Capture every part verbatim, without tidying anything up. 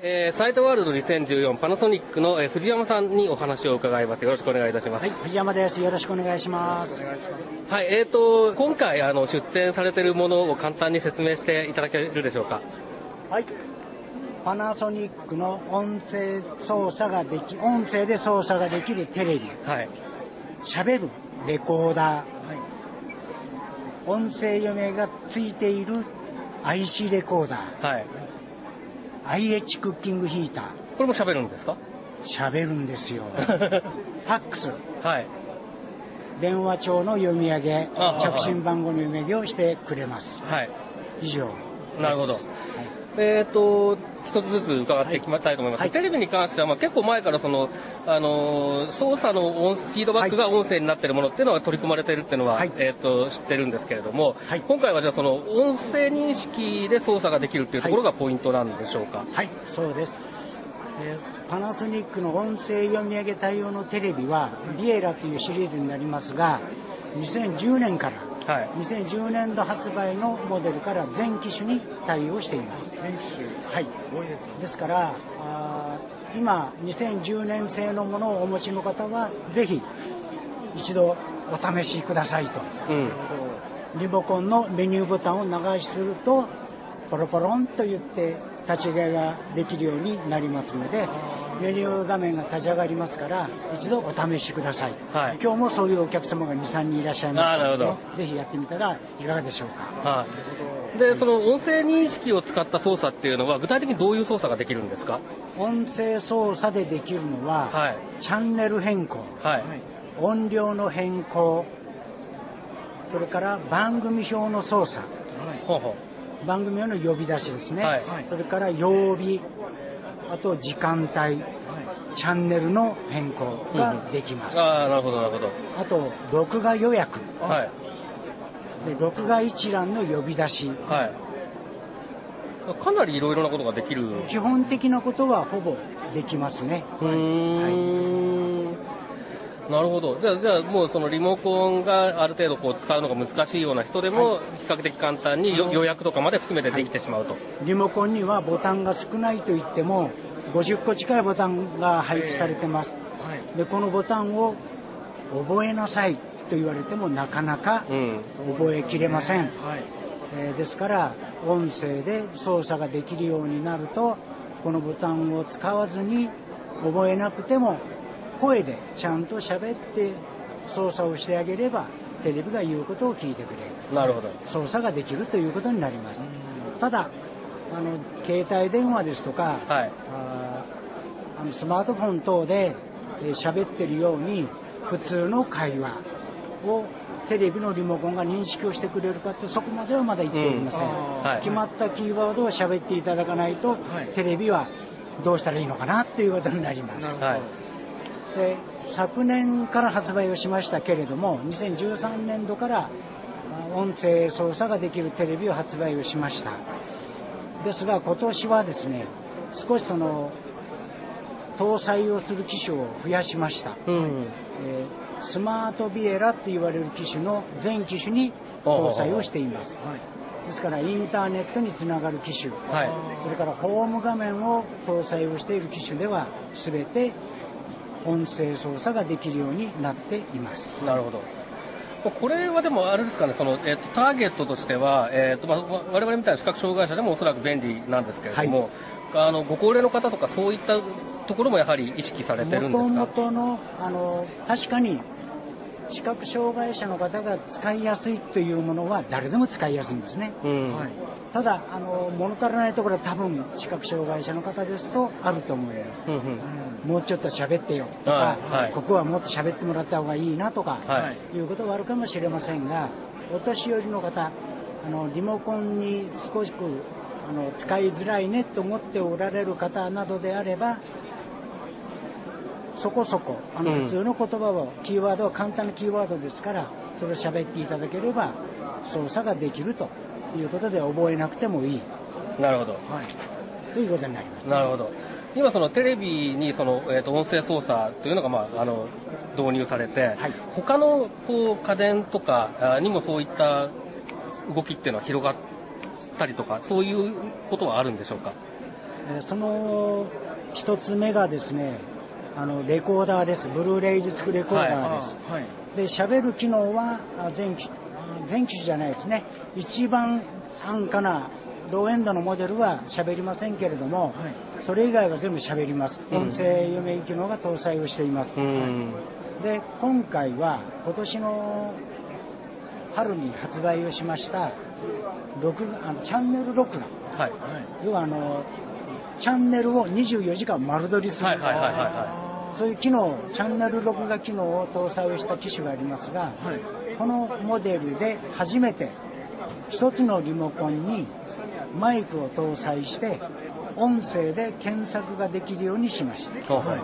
えー、サイトワールドにせんじゅうよんパナソニックの、えー、藤山さんにお話を伺います。よろしくお願いいたします。 はい、藤山です。よろしくお願いします。 はい、えーと、今回あの出展されているものを簡単に説明していただけるでしょうか。はい。 パナソニックの音声操作ができ、音声で操作ができるテレビ。はい。喋るレコーダー。はい。音声読みがついている アイシー レコーダー。はい。アイエイチ クッキングヒーター。 これも喋るんですか？ 喋るんですよ。ファックス。はい。電話帳の読み上げ、着信番号の読み上げをしてくれます。はい。以上。 なるほど。はい、えっと、一つずつ伺っていきたいと思います。はい、テレビに関しては、まあ、結構前からその、あのー、操作の音フィードバックが音声になっているものっていうのは取り組まれているっていうのは、はい、えっと、知ってるんですけれども、はい、今回はじゃあその音声認識で操作ができるっていうところがポイントなんでしょうか。はい、 はい、そうです。えー、パナソニックの音声読み上げ対応のテレビは、ビエラというシリーズになりますが、にせんじゅうねんから、はい、にせんじゅうねんど発売のモデルから全機種に対応しています。全機種、はい、ですからあ今にせんじゅうねん製のものをお持ちの方はぜひ一度お試しくださいと、うん、リモコンのメニューボタンを長押しするとポロポロンと言って立ち上げができるようになりますので、メニュー画面が立ち上がりますから一度お試しください。はい、今日もそういうお客様がに、さんにんいらっしゃいますので、ぜひやってみたらいかがでしょうか。はい、 で、その音声認識を使った操作っていうのは具体的にどういう操作ができるんですか？ 音声操作でできるのは、はい、チャンネル変更、はい、音量の変更、それから番組表の操作、はい、ほうほう番組の呼び出しですね、はい、それから曜日、あと時間帯、はい、チャンネルの変更ができます。 うん、ああ、なるほどなるほど。 あと録画予約、はい、で録画一覧の呼び出し、はい、 かなりいろいろなことができる。 基本的なことはほぼできますね。うーん、 はい、なるほど。じゃあ、じゃあもうそのリモコンがある程度こう使うのが難しいような人でも、比較的簡単に予約とかまで含めてできてしまうと。はい、 リモコンにはボタンが少ないといってもごじゅっこ近いボタンが配置されてます。はい、でこのボタンを覚えなさいと言われてもなかなか覚えきれません。うん、はい、えー、ですから音声で操作ができるようになると、このボタンを使わずに覚えなくても声でちゃんと喋って操作をしてあげればテレビが言うことを聞いてくれる。 なるほど。 操作ができるということになります。ただあの携帯電話ですとか、はい、ああのスマートフォン等で喋、えー、ってるように普通の会話をテレビのリモコンが認識をしてくれるかって、そこまではまだ言っておりません。うん、はい、決まったキーワードを喋っていただかないと、はい、テレビはどうしたらいいのかなっていうことになります。はい、で昨年から発売をしましたけれども、にせんじゅうさんねんどから音声操作ができるテレビを発売をしました。ですが今年はですね、少しその搭載をする機種を増やしました。うん、えー、スマートビエラって言われる機種の全機種に搭載をしています。はい、ですからインターネットにつながる機種、はい、それからホーム画面を搭載をしている機種では全て音声操作ができるようになっています。 なるほど。これはでもあれですかね、その、えーと、ターゲットとしては、えーとまあ、我々みたいな視覚障害者でもおそらく便利なんですけれども、はい、あのご高齢の方とかそういったところもやはり意識されてるんですか？ もともとの、あの確かに視覚障害者の方が使いやすいというものは誰でも使いやすいんですね。うん、はい、ただあの物足らないところは多分視覚障害者の方ですとあると思います。うんうんうん、もうちょっと喋ってよとか、はい、ここはもっと喋ってもらった方がいいなとか、はい、いうことがあるかもしれませんが、お年寄りの方、あのリモコンに少しあの使いづらいねと思っておられる方などであれば、そこそこあの普通の言葉を、うん、キーワードは簡単なキーワードですから、それを喋っていただければ操作ができるということで覚えなくてもいい。 なるほど。はい。 ということになります、ね。 なるほど。今そのテレビにその、えー、と音声操作というのが、まあ、あの導入されて、はい、他のこう家電とかにもそういった動きっていうのは広がったりとか、そういうことはあるんでしょうか？ その一つ目がですね、あのレコーダーです。ブルーレイディスクレコーダーです。はい、で喋る機能は前期前期じゃないですね。一番安価なローエンドのモデルは喋りませんけれども、はい、それ以外は全部喋ります。音声読み機能が搭載をしています。うん、で今回は今年の春に発売をしました録あのチャンネル録画、はい、要はあのチャンネルをにじゅうよじかん丸撮りする、そういう機能、チャンネル録画機能を搭載をした機種がありますが、はい、このモデルで初めて一つのリモコンにマイクを搭載して音声で検索ができるようにしました。はい、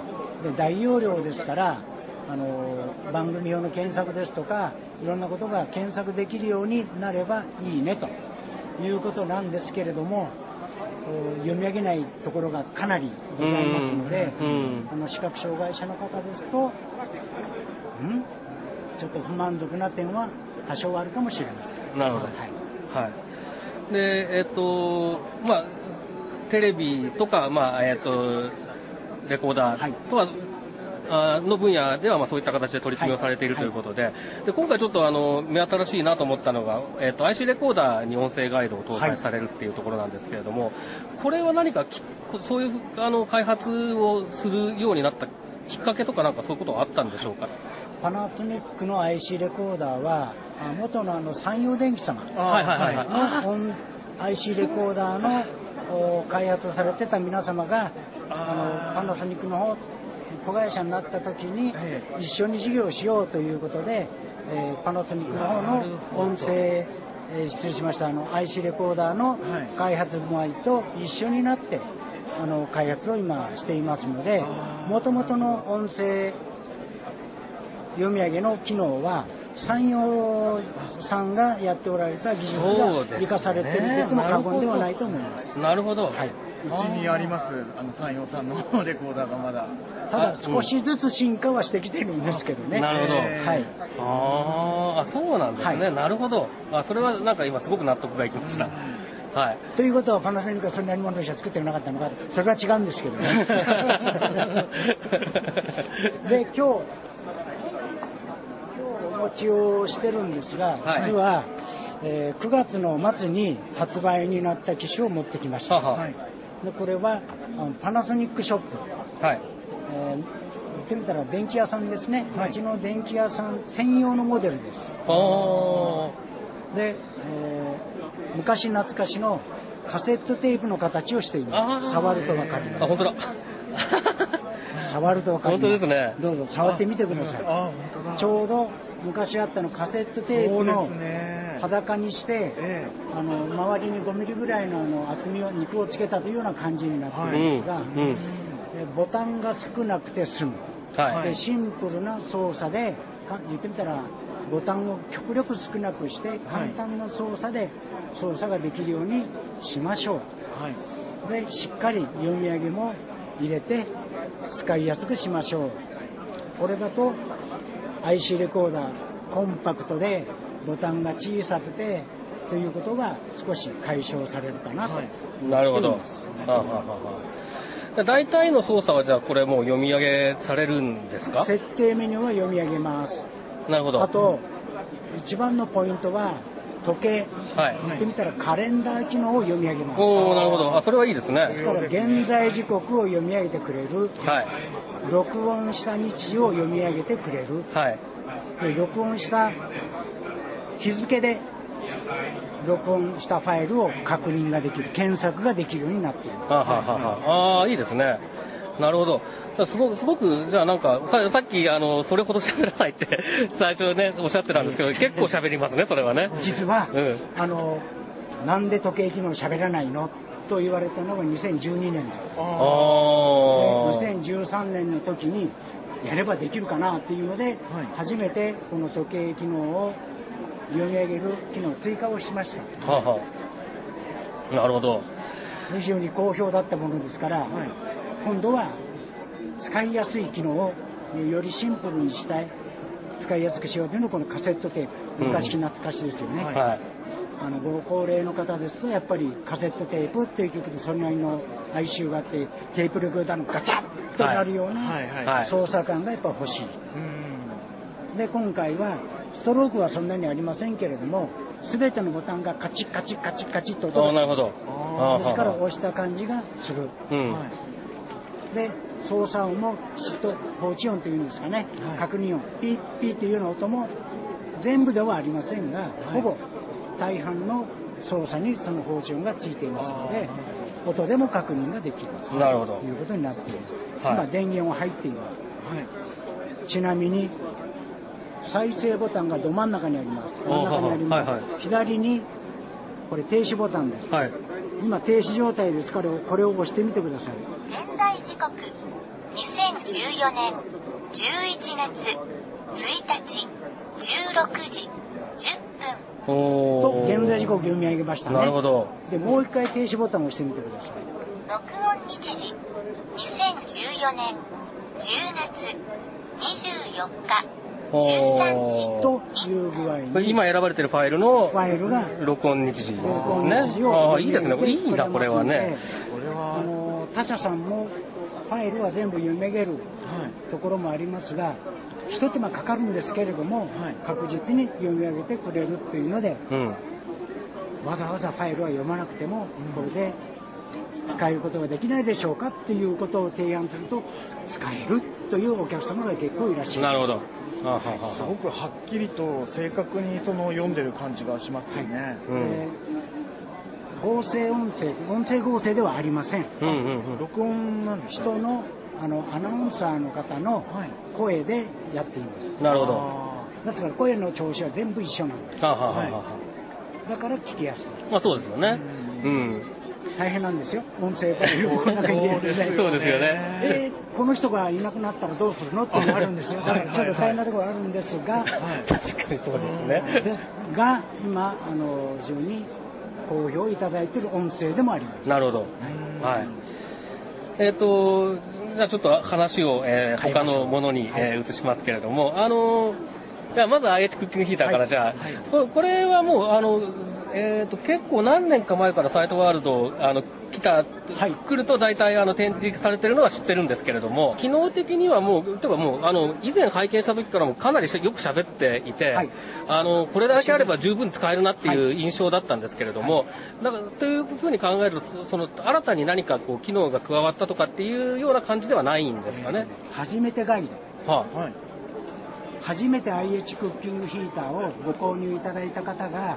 で大容量ですからあの番組用の検索ですとかいろんなことが検索できるようになればいいねということなんですけれども、読み上げないところがかなりございますので、うんうん、あの視覚障害者の方ですとんちょっと不満足な点は多少あるかもしれません。 なるほど、はいはい、でえっとまあテレビとか、まあえっとレコーダーとは、はいの分野ではまあそういった形で取り組みをされているということで、はいはい、で今回ちょっとあの目新しいなと思ったのが、えー、と アイシー レコーダーに音声ガイドを搭載されるっていうところなんですけれども、はい、これは何かそういうあの開発をするようになったきっかけとかなんかそういうことはあったんでしょうか。 パナソニックの アイシー レコーダーは元のあの山陽電機様の アイシー レコーダーの開発をされてた皆様があのパナソニックの方子会社になった時に一緒に事業をしようということで、えー、パナソニックの方の音声、えー、失礼しましたあの アイシー レコーダーの開発部合と一緒になってあの開発を今していますので、もともとの音声読み上げの機能は山陽さんがやっておられた技術が生かされていると言っても過言ではないと思います。 なるほど、 はい、うちにありますあの山陽さんのレコーダーがまだただ少しずつ進化はしてきてるんですけどね。 なるほど、 はい、 ああそうなんですね、はい、なるほど。あそれはなんか今すごく納得がいきました、うんはい、ということはパナソニックはそんなにものしか作ってなかったのか、それは違うんですけどねで今日お持ちをしてるんですが、はい、実は、えー、くがつの末に発売になった機種を持ってきました、はい、でこれはあのパナソニックショップ、はいえー、言ってみたら電気屋さんですね、はい、うちの電気屋さん専用のモデルです。あで、えー、昔懐かしのカセットテープの形をしています。触ると分かります。 あ本当だ触ると分かります。 本当ですね。 どうぞ触ってみてください。あ本当だ。ちょうど昔あったのカセットテープの裸にして、ね、あの周りにごミリぐらいのあの厚みを肉をつけたというような感じになっているんですが、はいうんうん、ボタンが少なくて済む、はい、でシンプルな操作で言ってみたらボタンを極力少なくして簡単な操作で操作ができるようにしましょう、はい、でしっかり読み上げも入れて使いやすくしましょう。これだと アイシー レコーダーコンパクトでボタンが小さくてということが少し解消されるかなと、はい、 なるほど、はあはあはあ、大体の操作はじゃあこれもう読み上げされるんですか。 設定メニューは読み上げます。 なるほど。 あと一番のポイントは時計、はい、言ってみたらカレンダー機能を読み上げます。 おおなるほど。あそれはいいですね。 ですから現在時刻を読み上げてくれる、はい、録音した日時を読み上げてくれる、はい、で録音した日付で録音したファイルを確認ができる、検索ができるようになっている。 あはははあいいですね。なるほど。すごく、すごく、じゃあなんか、さ, さっき、あの、それほど喋らないって、最初ね、おっしゃってたんですけど、結構喋りますね、それはね。 実は、うん、あの、なんで時計機能喋らないのと言われたのがにせんじゅうにねんだ。あでにせんじゅうさんねんの時に、やればできるかなっていうので、はい、初めてこの時計機能を読み上げる機能を追加をしました。はあはあ、なるほど。 非常に好評だったものですから、はい、今度は使いやすい機能をよりシンプルにしたい、使いやすくしようというのがこのカセットテープ、昔懐かしですよね、うんはい、 あのご高齢の方ですとやっぱりカセットテープっていう曲でそれなりの哀愁があってテープレコーダーのガチャッとなるような操作感がやっぱ欲しい。で今回はストロークはそんなにありませんけれども全てのボタンがカチッカチッカチッカチッと音がする。 なるほど。 ですから押した感じがする。うん、で操作音もきちっと放置音というんですかね、はい、確認音ピッピッっていうような音も全部ではありませんが、はい、ほぼ大半の操作にその放置音がついていますので音でも確認ができるということになっています。はい、今電源は入っています。はい、ちなみに再生ボタンがど真ん中にあります。真ん中にあります。はいはい、左にこれ停止ボタンです。はい、今停止状態ですからこれを押してみてください。 現在時刻にせんじゅうよねんじゅういちがつついたちじゅうろくじじゅっぷんと現在時刻を読み上げましたね。 なるほど。 でもう一回停止ボタンを押してみてください。 録音日時にせんじゅうよねんじゅうがつにじゅうよっかじゅうさんじという具合に今選ばれているファイルのファイルが録音日時、 録音日時を、 ね、あいいですね。これいいんだこれはね。 これはあの他社さんもファイルは全部読み上げるところもありますが、一手間かかるんですけれども、はい、確実に読み上げてくれるというので、うん、わざわざファイルは読まなくても、うん、これで使えることができないでしょうかっていうことを提案すると使えるというお客様が結構いらっしゃいます。 なるほど。あははすごくはっきりと正確にその読んでる感じがしますよね。はい、うん、 合成音声、音声合成ではありません。 うんうんうん、録音なんですね。 人のあのアナウンサーの方の声でやっています。 なるほど。 だから声の調子は全部一緒なんです。ははははだから聞きやすい。 まあそうですよね。うん。うん大変なんですよ。音声ファイルを中に入れるね。 そうですよね。 えー、この人がいなくなったらどうするのっていうのがあるんですよ。だからちょっと大変なところあるんですが、確かにそうですね。 ですが今あの非常に好評いただいている音声でもあります。 なるほど。はい。はい、えっ、ー、とじゃあちょっと話を、えー、他のものに、えー、移しますけれども、あのじゃあまず アイエイチ クッキングヒーターからじゃあ、はいはい、こ, これはもうあのえー、と結構何年か前からサイトワールドあの来た、はい、来ると大体あの展示されてるのは知ってるんですけれども、機能的にはもう例えばもうあの以前拝見した時からもかなりよく喋っていて、はい、あのこれだけあれば十分使えるなっていう印象だったんですけれども、はい、だからというふうに考えるとその新たに何かこう機能が加わったとかっていうような感じではないんですかね。 初めてガイド、 はあ、はい初めて アイエイチ クッキングヒーターをご購入いただいた方が、はい、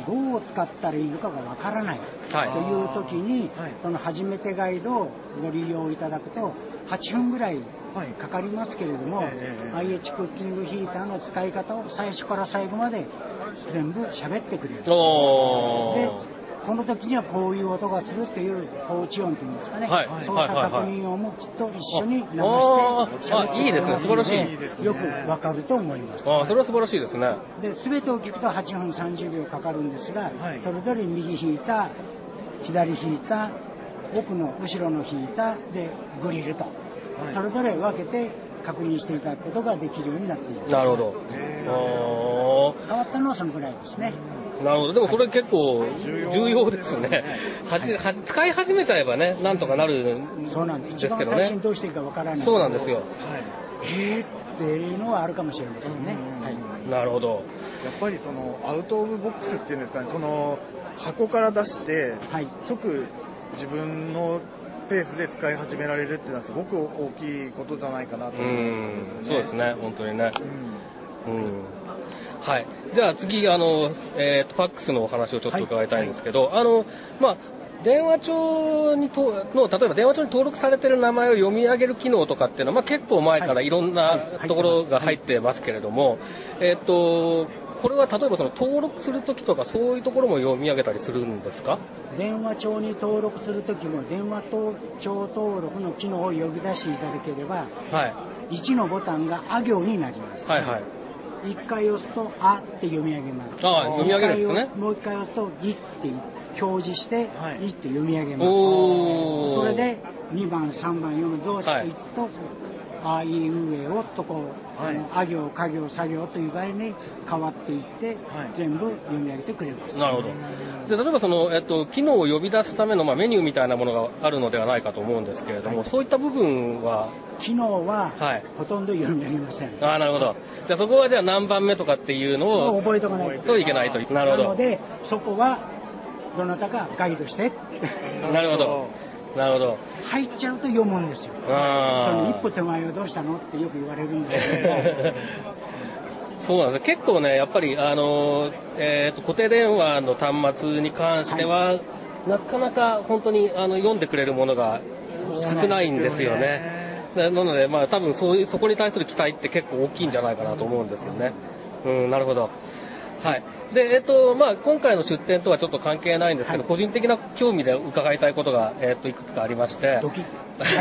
どう使ったらいいのかがわからない、はい、という時に、はい、その初めてガイドをご利用いただくとはっぷんぐらいかかりますけれども、はい、アイエイチ クッキングヒーターの使い方を最初から最後まで全部喋ってくれる。でこの時にはこういう音がするっていう放置音というんですかね、はい、操作確認音もきっと一緒に流して喋っていいですね、素晴らしい。 よくわかると思います。 ああ、それは素晴らしいですね。 で、全てを聞くとはちふんさんじゅうびょうかかるんですが、はい、それぞれ右弾いた、左弾いた、奥の後ろの弾いたでグリルと、はい、それぞれ分けて確認していただくことができるようになっています。 なるほど。 変わったのはそのぐらいですね。 なるほど。でもこれ結構重要ですね。はじは使い始めちゃえばね、なんとかなるんですけどね。 そうなんです。一番最初にどうしていいかわからない。 そうなんですよ。はい、 えーっていうのはあるかもしれませんね。はい、 なるほど。 やっぱりそのアウトオブボックスっていうんですかね、その箱から出して、はい、即自分のペースで使い始められるっていうのはすごく大きいことじゃないかなと思うんですよね。 そうですね、本当にね。うん。うんはい、じゃあ次、あのえー、とファックスのお話をちょっと伺いたいんですけど、はいはい、あのまあ、電話帳にとの例えば電話帳に登録されている名前を読み上げる機能とかっていうのは、まあ、結構前からいろんなところが入ってますけれども、えー、とこれは例えばその登録するときとかそういうところも読み上げたりするんですか？ 電話帳に登録するときも電話帳登録の機能を呼び出していただければ、はい、いちのボタンがあ行になります。はいはいいっかい押すと「あ」って読み上げます。 ああ、読み上げるんですね。 もういっかい押すと「い」って表示して「い」って読み上げます。おそれでにばんさんばんよんばんどうしていくと、はい、 あいうえおとこう、はい、あ行、か行、作業という場合に変わっていって、はい、全部読み上げてくれます。 なるほど。で、例えばその、えっと、機能を呼び出すための、まあ、メニューみたいなものがあるのではないかと思うんですけれども、はい、そういった部分は機能は、はい、ほとんど読み上げません。 ああ、なるほど。じゃあそこはじゃあ何番目とかっていうのを覚えておかないといけないと。なるほど。 なので、そこはどなたかガイドして。 なるほど。なるほど。 入っちゃうと読むんですよ。あその一歩手前をどうしたのってよく言われるんですけど。 そうなんです。結構ね、やっぱり、あの、えっと、固定電話の端末に関しては、はい、なかなか本当にあの読んでくれるものが少ないんですよね。なので、まあ多分そういう、そこに対する期待って結構大きいんじゃないかなと思うんですよね。うん、なるほど。はい。で、えっと、まあ、今回の出展とはちょっと関係ないんですけど、はい、個人的な興味で伺いたいことが、えっと、いくつかありまして。 ドキッ。はい。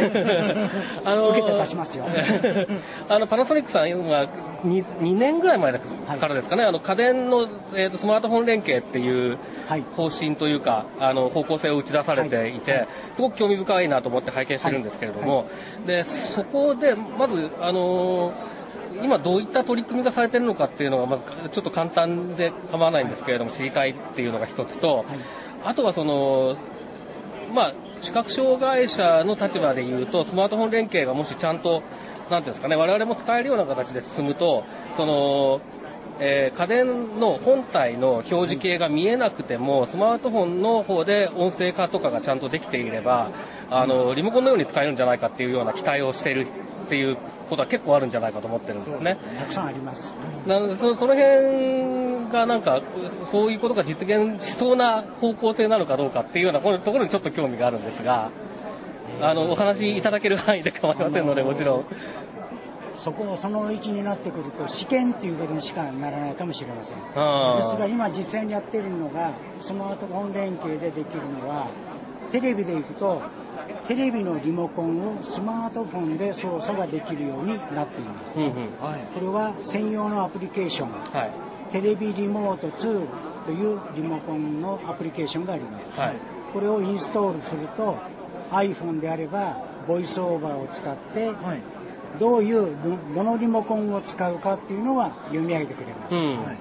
あの、受けて出しますよ。 あの、パナソニックさんはに、にねんぐらい前からですかね、はい、あの、家電の、えっと、スマートフォン連携っていう方針というか、あの、方向性を打ち出されていて、はい、すごく興味深いなと思って拝見してるんですけれども、はいはい、で、そこで、まず、あの、今どういった取り組みがされているのかっていうのが、まずちょっと簡単で構わないんですけれども、知りたいっていうのが一つと、はい、あとはその、まあ、視覚障害者の立場で言うと、スマートフォン連携がもしちゃんと、なんていうんですかね、我々も使えるような形で進むと、その、えー、家電の本体の表示系が見えなくても、スマートフォンの方で音声化とかがちゃんとできていれば、あの、リモコンのように使えるんじゃないかっていうような期待をしているっていうことは結構あるんじゃないかと思ってるんですね。 たくさんあります。 なので、そ, その辺がなんか、そういうことが実現しそうな方向性なのかどうかっていうようなところにちょっと興味があるんですが、あの、お話いただける範囲で構いませんので、もちろん。 そこ、その位置になってくると、試験っていうことにしかならないかもしれません。ですが、今実際にやっているのが、スマートフォン連携でできるのは、テレビで行くと、テレビのリモコンをスマートフォンで操作ができるようになっています。うんうん、これは専用のアプリケーション、はい、テレビリモートツーというリモコンのアプリケーションがあります。はい、これをインストールすると iPhone であればボイスオーバーを使って、はい、どういうどのリモコンを使うかっていうのは読み上げてくれます。うんはい、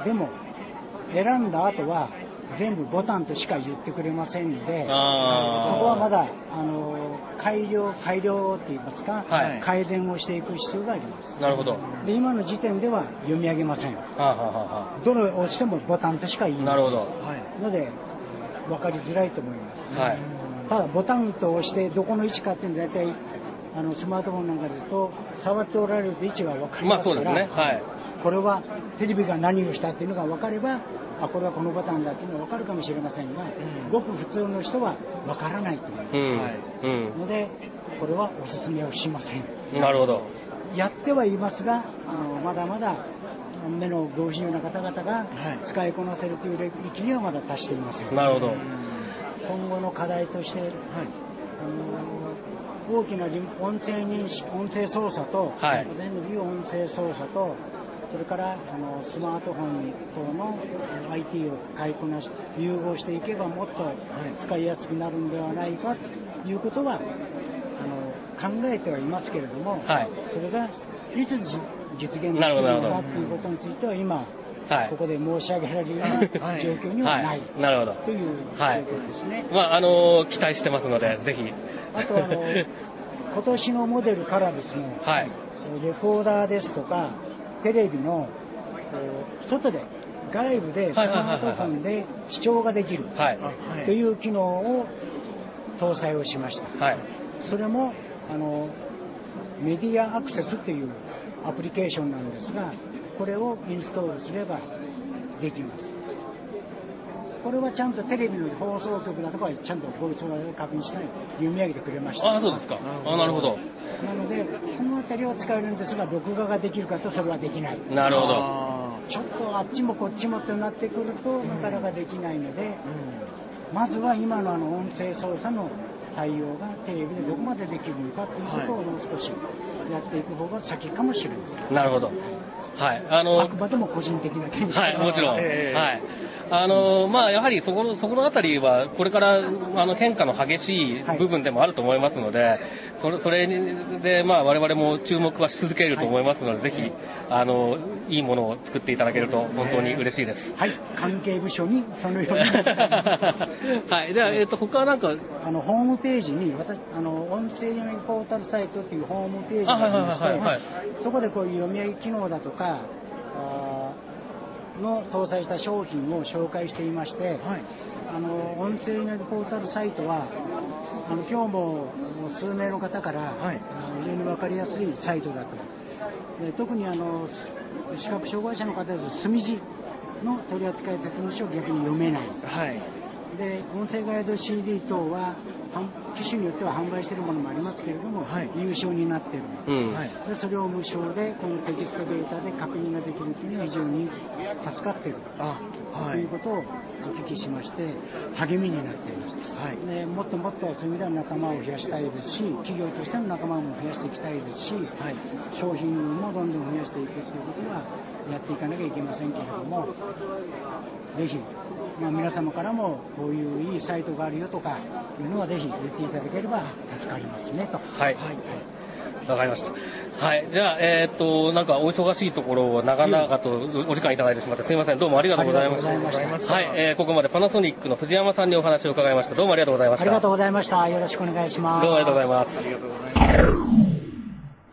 でも選んだ後は全部ボタンとしか言ってくれませんので、そこはまだあの改良改良って言いますか、はい、改善をしていく必要があります。 なるほど。 で今の時点では読み上げません。はあはあはあ、どれを押してもボタンとしか言いません。 なるほど。 はい、ので分かりづらいと思います、ね。はい、ただボタンと押してどこの位置かっていうのは大体あのスマートフォンなんかですと触っておられると位置が分かりますから、まあそうですね。はい。これはテレビが何をしたっていうのが分かれば。あこれはこのボタンだっていうのは分かるかもしれませんが、うん、ごく普通の人は分からないと思います、うんうん、のでこれはおすすめをしません。 なるほど。 やってはいますがあのまだまだ目のご不自由な方々が使いこなせるという域にはまだ達していません。 なるほど。 今後の課題として、はい、あの大きな音声認識音声操作と、はい、全部音声操作とそれからあのスマートフォン等の アイティー を使いこなし融合していけばもっと使いやすくなるんではないかということはあの考えてはいますけれども、はい、それがいつ実現できるのかということについては今、はい、ここで申し上げられるような状況にはない、はい、 なるほどという状況ですね。 まああの期待してますのでぜひ。 あとあの今年のモデルからですね、はい、レコーダーですとかテレビの外で外部でスマートフォンで視聴ができるという機能を搭載をしました、はい、それもあのメディアアクセスというアプリケーションなんですがこれをインストールすればできます。これはちゃんとテレビの放送局だとかちゃんとボイスを確認しない読み上げてくれました。 ああそうですか。あなるほど。 なのでこの辺りは使えるんですが録画ができるかとそれはできない。 なるほど。 ちょっとあっちもこっちもとなってくるとなかなかできないので、うん、まずは今のあの音声操作の対応がテレビでどこまでできるのかということをもう少しやっていく方が先かもしれません。 なるほど。 はい。あの、 あくまでも個人的な見解。 はい、もちろん。えー、はい。あの、まあ、やはりそこの、そこのあたりは、これから、あの、変化の激しい部分でもあると思いますので、はい、それ、それで、まあ、我々も注目はし続けると思いますので、はい、ぜひ、あの、いいものを作っていただけると、本当に嬉しいです。 はい。関係部署に、そのように。 はい。では、えっと、他はなんか、 あの、ホームページに、私、あの、音声読みポータルサイトっていうホームページがありまして、そこでこういう読み上げ機能だとか、の搭載した商品を紹介していまして、はい、あの音声読みポータルサイトはあの今日も数名の方から、はい、非常に分かりやすいサイトだと。で特にあの視覚障害者の方ですと墨字の取扱説明書を逆に読めない、はい、で音声ガイド シーディー 等は機種によっては販売しているものもありますけれども、はい、有償になっている、うんはい、でそれを無償でこのテキストデータで確認ができるというのは非常に助かっている、あ、はい、ということをお聞きしまして励みになっています、はい、でもっともっとそういう意味では仲間を増やしたいですし企業としての仲間も増やしていきたいですし、はい、商品もどんどん増やしていくということはやっていかなきゃいけませんけれどもぜひまあ、皆様からもこういういいサイトがあるよとかいうのはぜひ言っていただければ助かりますねと。 はい。はい。わかりました。はい。じゃあ、えー、っと、なんかお忙しいところを長々とお時間いただいてしまってすみません。どうもありがとうございました。ありがとうございました。はい。えー、ここまでパナソニックの藤山さんにお話を伺いました。どうもありがとうございました。 ありがとうございました。よろしくお願いします。 どうもありがとうございます。 ありがとうございます。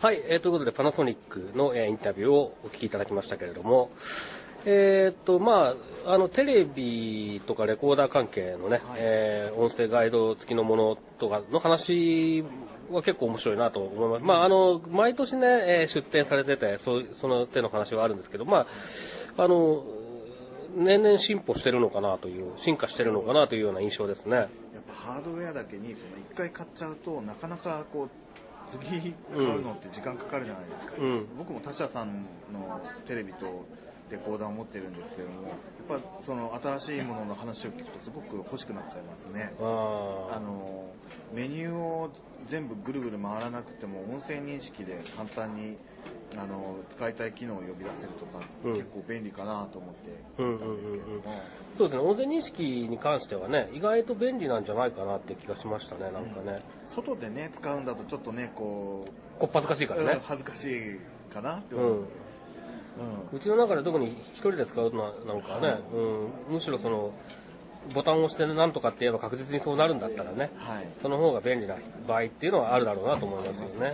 はい。えー、ということでパナソニックの、えー、インタビューをお聞きいただきましたけれども、えー、っと、まあ、あの、テレビとかレコーダー関係のね、はい、えー、音声ガイド付きのものとかの話は結構面白いなと思います。まあ、あの、毎年ね、えー、出展されてて、そう、その手の話はあるんですけど、まあ、あの、年々進歩してるのかなという、進化してるのかなというような印象ですね。 やっぱハードウェアだけに、その一回買っちゃうと、なかなかこう、次買うのって時間かかるじゃないですか。うん、僕も他社さんのテレビと、レコーダーを持ってるんですけども、やっぱその新しいものの話を聞くとすごく欲しくなっちゃいますね。ああのメニューを全部ぐるぐる回らなくても音声認識で簡単にあの使いたい機能を呼び出せるとか、うん、結構便利かなと思ってうんうんうんうん、そうですね。音声認識に関してはね意外と便利なんじゃないかなって気がしましたね。なんかね、 うん、外でね使うんだとちょっとねこうこっぱずかしいからね恥ずかしいかなって思う、うんうん、うちの中で特に一人で使うのはなんかね、うん、むしろそのボタンを押してなんとかって言えば確実にそうなるんだったらね、はい、その方が便利な場合っていうのはあるだろうなと思いますよね。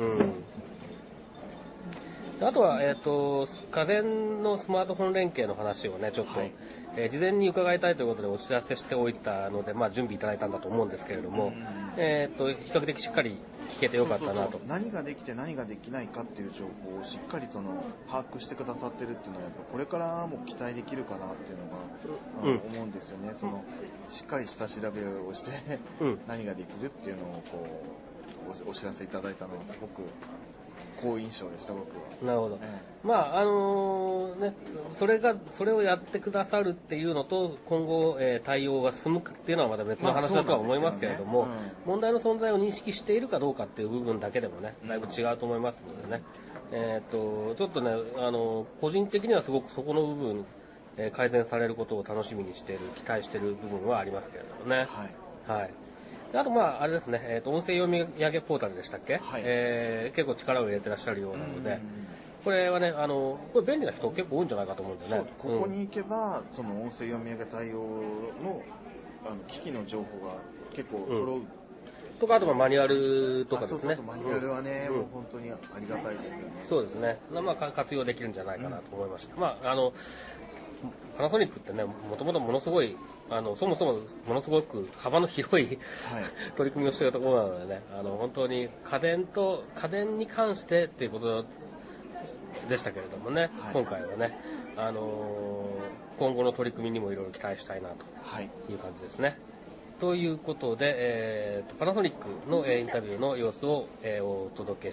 うん、あとは、えっと、家電のスマートフォン連携の話をね、ちょっと、はい、えー、事前に伺いたいということでお知らせしておいたので、まあ、準備いただいたんだと思うんですけれども、えっと、比較的しっかり聞けてよかったなと。 そうそうそう、何ができて何ができないかっていう情報をしっかりその把握してくださってるっていうのはやっぱこれからも期待できるかなっていうのが、うん、思うんですよね。そのしっかり下調べをして何ができるっていうのをこう お, お知らせいただいたのはすごく好印象でした。僕は。 なるほど。ええ、まああのー、ね、それがそれをやってくださるっていうのと今後、えー、対応が進むっていうのはまた別の話だとは思いますけれども、まあね、うん、問題の存在を認識しているかどうかっていう部分だけでもね、だいぶ違うと思いますのでね。うん、えっとちょっとね、あの個人的にはすごくそこの部分、えー、改善されることを楽しみにしている、期待している部分はありますけれどもね。はい。はい。あと、まあ、あれですね、えっと、音声読み上げポータルでしたっけ、はい、えー、結構力を入れてらっしゃるようなので、これはね、あの、これ便利な人結構多いんじゃないかと思うんでね。 ここに行けば、うん、その音声読み上げ対応の、あの、機器の情報が結構揃う。うん、 とか、あとはマニュアルとかですね。 そうそうそう、マニュアルはね、うん、もう本当にありがたいですよね。 そうですね。まあ、活用できるんじゃないかなと思いました。うん、まあ、あの、パナソニックってね、もともとものすごい、あの、そもそもものすごく幅の広い、はい、取り組みをしているところなのでね、あの、本当に家電と、家電に関してっていうことでしたけれどもね、はい、今回はね、あのー、今後の取り組みにもいろいろ期待したいなという感じですね。はい、ということで、えーと、パナソニックの、えー、インタビューの様子を、えー、お届け